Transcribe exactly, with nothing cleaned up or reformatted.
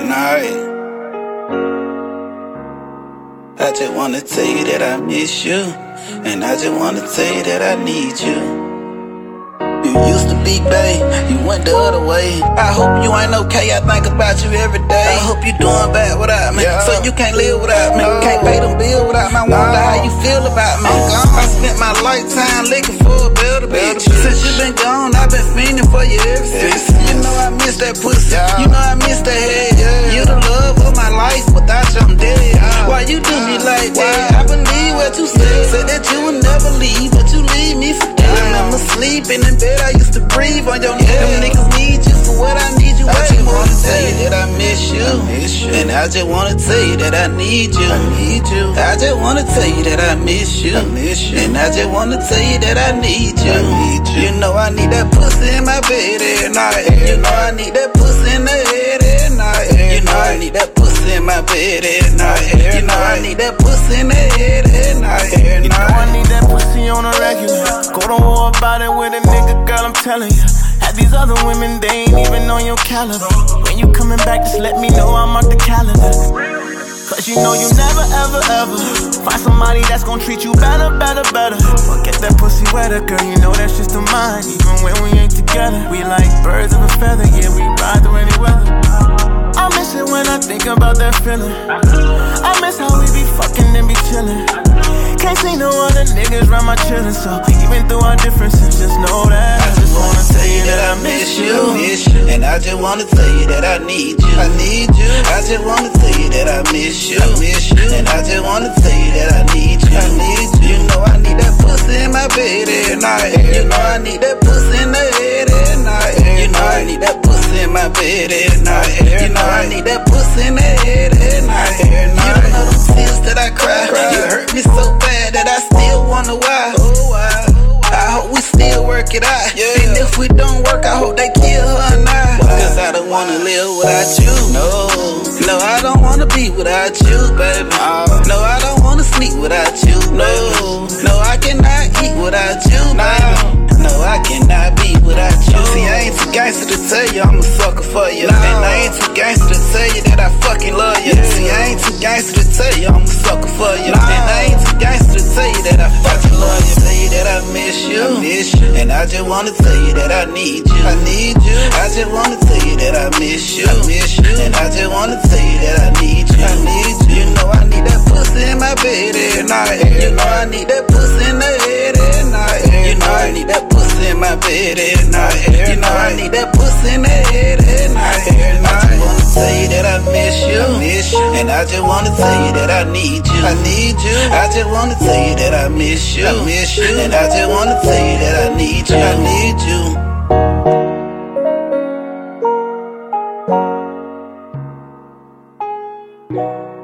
night. I just wanna tell you that I miss you, and I just wanna tell you that I need you. You used to be bae, you went the other way. I hope you ain't okay, I think about you every day. I hope you doing bad without me, yeah. So you can't live without me, no. Can't pay them bills without me. I wonder no. how you feel about me. I spent my lifetime looking for a better bitch. Since you been gone, I've been fiending for you ever since. You know I miss that pussy, yeah. You know I miss that head, yeah. You the love of my life, without you I'm dead, yeah. Why you do me like that? I believe what you said. Said that you would never leave, but you leave me for dead. Remember sleeping in bed, I used to breathe on your neck. Them niggas need you for what I need you. I just wanna tell you that I miss you, I miss you. And I just wanna tell you that I need you, I need you. I just wanna tell you that I miss you, I miss you. And I just wanna tell you that I need you, I need you. You know I need that pussy in my bed every night. You know I need that pussy in the head every night. You know I need that pussy in my bed every night. You know I need that pussy in the head every night. You know I need that pussy on a regular. Go to war about it with a nigga, girl, I'm telling you. Had these other women, they ain't even on your caliber. When you coming back, just let me know, I'm mark the calendar. Cause you know you never, ever, ever find somebody that's gon' treat you better, better, better. Forget that pussy weather, girl, you know that's just a mind. Even when we ain't together, we like birds of a feather. Yeah, we ride through any weather. I miss it when I think about that feeling. I miss how we be fucking and be chillin'. Can't see no other niggas round my children, so even through our differences, just know that I just wanna tell you that I miss you, miss you. And I just wanna tell you that I need you, I need you. I just wanna tell you that I miss you, I miss you. And I just wanna tell you that I need you, I need you. You know I need that pussy in my bed every night. You know I need that pussy in the head every night. You know I need that pussy in my bed every night. You know I need that pussy in the head every night. You don't know them tears that I cry. You hurt me so bad that I still wonder why. Oh, why? I hope we still work it out. Yeah. And if we don't work, I hope they kill her and I. Cause I don't wanna live without you. No, no, I don't wanna be without you, baby. No, I don't wanna sleep without you. No, no, I cannot eat without you, baby. No, I cannot be without you. See, I ain't too gangster to tell you I'm a sucker for you. No. And I ain't too gangster to tell you that I fucking love you. Yeah. See, I ain't too gangster to tell you I'm a sucker for you. No. And I ain't too gangster to tell you that I fucking love you. Tell you that I miss you, I miss you. And I just wanna tell you that I need you, I need you. I just wanna tell you that I miss you, I miss you. And I just wanna tell you that I need you, I need you. You know I need that pussy in my bed every night. You know I need that pussy in the head every night. You know I need that pussy in my bed every night. You know I need that pussy in the head every night. I just wanna tell you that I miss you, I miss you. And I just wanna tell you that I need you, I need you. I just wanna tell you that I miss you, I miss you. And I just wanna tell you that I need you, I need you. Yeah.